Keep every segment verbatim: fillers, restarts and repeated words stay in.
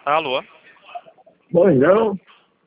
Alô? Pois não?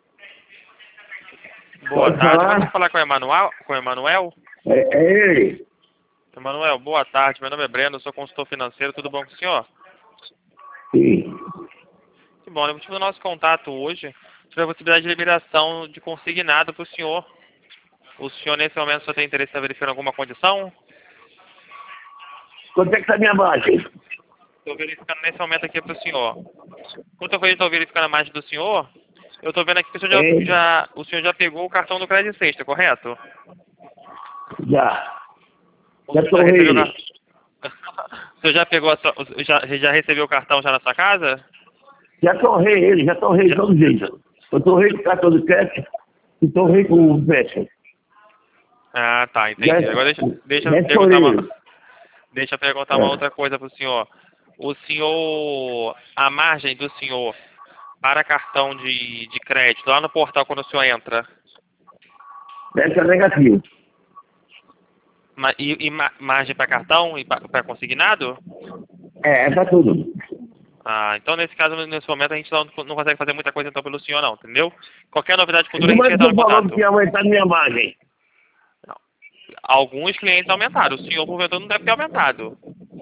Boa Pode tarde. falar? Vamos falar com o Emanuel? Com o Emanuel? É, é ele. Emanuel, boa tarde. Meu nome é Breno, eu sou consultor financeiro. Tudo bom com o senhor? Sim. Que bom. O motivo do nosso contato hoje sobre a possibilidade de liberação de consignado para o senhor. O senhor, nesse momento, só tem interesse em verificar alguma condição? Quanto é que tá a minha margem? Estou verificando nesse momento aqui para o senhor. Enquanto eu estou verificando a margem do senhor, eu estou vendo aqui que o senhor já, É, já- o senhor já pegou o cartão do Crédito Sexta, correto? já. O Já senhor já torrei recebeu o ele. cartão? O senhor já pegou a sua, o- já, já recebeu o cartão já na sua casa? Já torrei ele, já torrei de Já, todo jeito. Eu torrei com cartão de crédito e torrei com o Vesta. Ah, tá, Já, entendi. Agora deixa, deixa eu já perguntar estourei uma, ele. deixa eu perguntar uma É. outra coisa para o senhor. O senhor, a margem do senhor para cartão de, de crédito, lá no portal quando o senhor entra, Essa é negativo. ma- e, e ma- margem para cartão e para consignado? É, é pra tudo. Ah, então nesse caso, nesse momento, a gente não, não consegue fazer muita coisa então pelo senhor não, entendeu? Qualquer novidade futura a Como gente é que entra tu em falou que contato. ia aumentar minha margem? Não. Alguns clientes aumentaram, o senhor, porventura, não deve ter aumentado.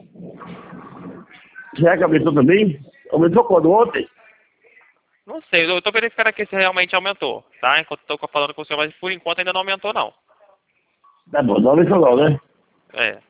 Será que aumentou também? Aumentou quando? Ontem? Não sei, eu estou verificando aqui se realmente aumentou, tá? Enquanto estou falando com o senhor, mas por enquanto ainda não aumentou não. Tá bom, não aumentou não, né? É.